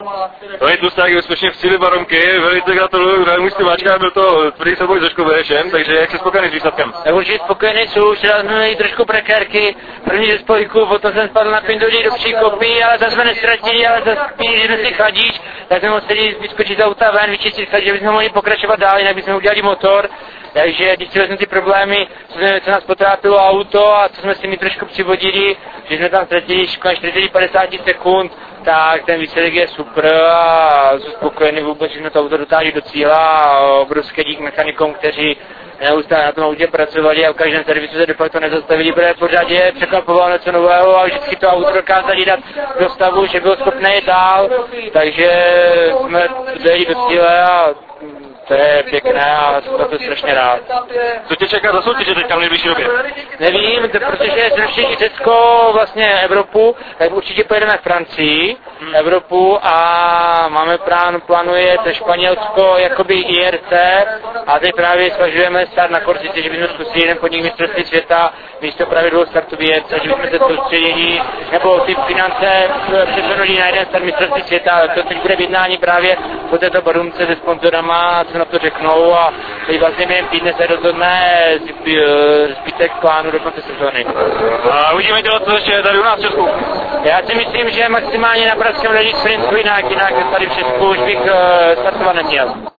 David Lusták je úspěšně v cíli baronky, velice gratuluju, gratuluju s Máčka, byl to tvrdý souboj se Škobešem, takže jak jsi spokojený s výsledkem? Já určitě spokojený jsou, včera jsme měli trošku prekérky, první ze spojku, potom jsem spadl na pindolí do příkopy, ale zase jsme nestratili, ale zase když jsme si chladíč, tak jsme museli vyskočit z auta ven, vyčistit chladič, aby jsme mohli pokračovat dál, jinak bychom udělali motor. Takže když si vezmu ty problémy, co nás potrápilo auto a co jsme si mi trošku přivodili, že jsme tam ztratili 40-50 sekund, tak ten výsledek je super a jsem spokojený vůbec, že jsme to auto dotáhli do cíla a obrovský dík mechanikům, kteří neustále na tom autě pracovali a v každém servisu se de facto nezastavili, protože pořád je překvapovalo něco nového a vždycky to auto dokázali dát do stavu, že bylo schopné jít dál, takže jsme dojeli do cíle a to je pěkné a jsem za to strašně rád. Co tě čeká za soutěže teďka v nejbližší době? Nevím, protože zrušení Řecko, vlastně Evropu, tak určitě pojedeme v Francii, Evropu a máme plánuje to Španělsko jakoby IRC a teď právě zvažujeme start na Korsici, že bychom zkusili jeden podnik mistrovství světa místo právě 2 startů IRC, že bychom se soustředili nebo ty finance přesunuli na jeden start mistrovství světa, to teď bude v jednání právě po této barunce se sponzorama, co na to řeknou a teď vlastně během týdne se rozhodne zbytek plánu do konce sezóny. A uvidíme dělat co ještě tady u nás v Česku. Já si myslím, že maximálně na pražském ledí sprintu jinak tady v Česku už bych startovat neměl.